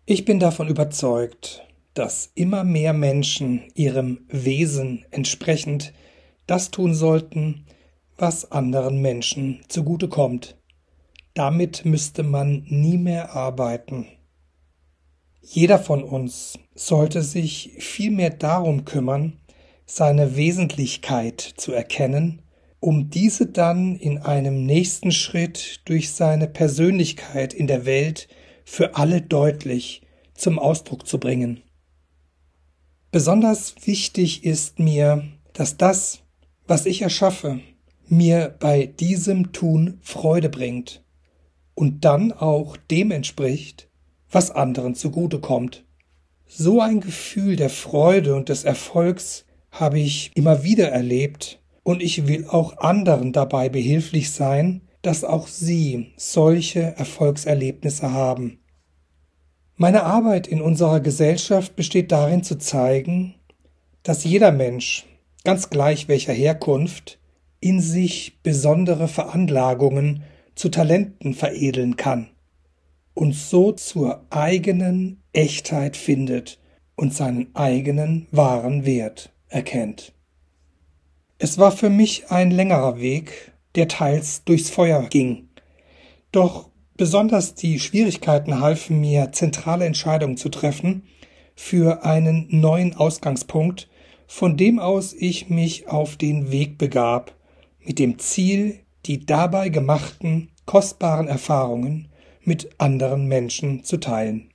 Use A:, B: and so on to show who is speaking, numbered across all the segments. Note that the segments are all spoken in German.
A: Ich bin davon überzeugt, dass immer mehr Menschen ihrem Wesen entsprechend das tun sollten, was anderen Menschen zugutekommt. Damit müsste man nie mehr arbeiten. Jeder von uns sollte sich vielmehr darum kümmern, seine Wesentlichkeit zu erkennen, um diese dann in einem nächsten Schritt durch seine Persönlichkeit in der Welt für alle deutlich zum Ausdruck zu bringen. Besonders wichtig ist mir, dass das, was ich erschaffe, mir bei diesem Tun Freude bringt und dann auch dem entspricht, was anderen zugutekommt. So ein Gefühl der Freude und des Erfolgs habe ich immer wieder erlebt und ich will auch anderen dabei behilflich sein, dass auch sie solche Erfolgserlebnisse haben. Meine Arbeit in unserer Gesellschaft besteht darin zu zeigen, dass jeder Mensch, ganz gleich welcher Herkunft, in sich besondere Veranlagungen zu Talenten veredeln kann und so zur eigenen Echtheit findet und seinen eigenen wahren Wert erkennt. Es war für mich ein längerer Weg, der teils durchs Feuer ging. Doch besonders die Schwierigkeiten halfen mir, zentrale Entscheidungen zu treffen für einen neuen Ausgangspunkt, von dem aus ich mich auf den Weg begab, mit dem Ziel, die dabei gemachten kostbaren Erfahrungen mit anderen Menschen zu teilen.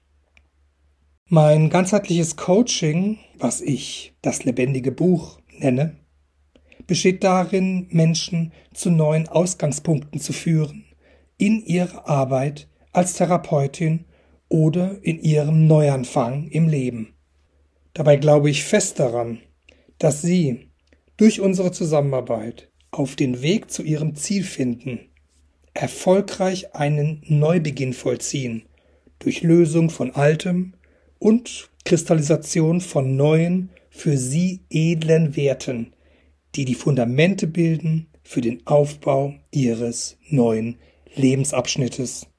A: Mein ganzheitliches Coaching, was ich das lebendige Buch nenne, besteht darin, Menschen zu neuen Ausgangspunkten zu führen, in ihrer Arbeit als Therapeutin oder in ihrem Neuanfang im Leben. Dabei glaube ich fest daran, dass Sie durch unsere Zusammenarbeit auf den Weg zu Ihrem Ziel finden, erfolgreich einen Neubeginn vollziehen, durch Lösung von Altem und Kristallisation von neuen, für Sie edlen Werten, die die Fundamente bilden für den Aufbau Ihres neuen Lebensabschnittes.